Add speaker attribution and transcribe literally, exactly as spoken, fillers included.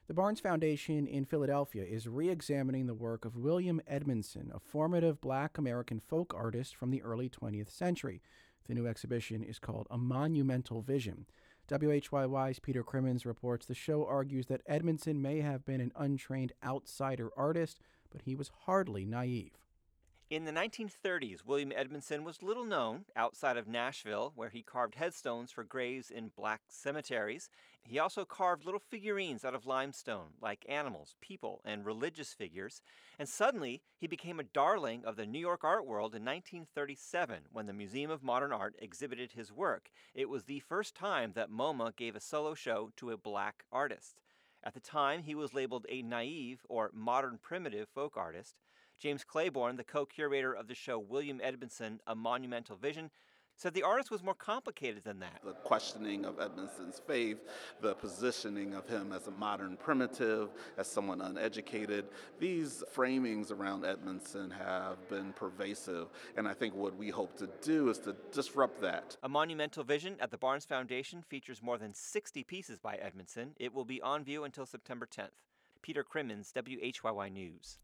Speaker 1: The Barnes Foundation in Philadelphia is re examining the work of William Edmondson, a formative black American folk artist from the early twentieth century. The new exhibition is called A Monumental Vision. W H Y Y's Peter Crimmins reports the show argues that Edmondson may have been an untrained outsider artist, but he was hardly naive.
Speaker 2: In the nineteen thirties, William Edmondson was little known outside of Nashville, where he carved headstones for graves in black cemeteries. He also carved little figurines out of limestone, like animals, people, and religious figures. And suddenly, he became a darling of the New York art world in nineteen thirty-seven, when the Museum of Modern Art exhibited his work. It was the first time that MoMA gave a solo show to a black artist. At the time, he was labeled a naive or modern primitive folk artist. James Claiborne, the co-curator of the show William Edmondson, A Monumental Vision, said the artist was more complicated than that.
Speaker 3: The questioning of Edmondson's faith, the positioning of him as a modern primitive, as someone uneducated, these framings around Edmondson have been pervasive, and I think what we hope to do is to disrupt that.
Speaker 2: A Monumental Vision at the Barnes Foundation features more than sixty pieces by Edmondson. It will be on view until September tenth. Peter Crimmins, W H Y Y News.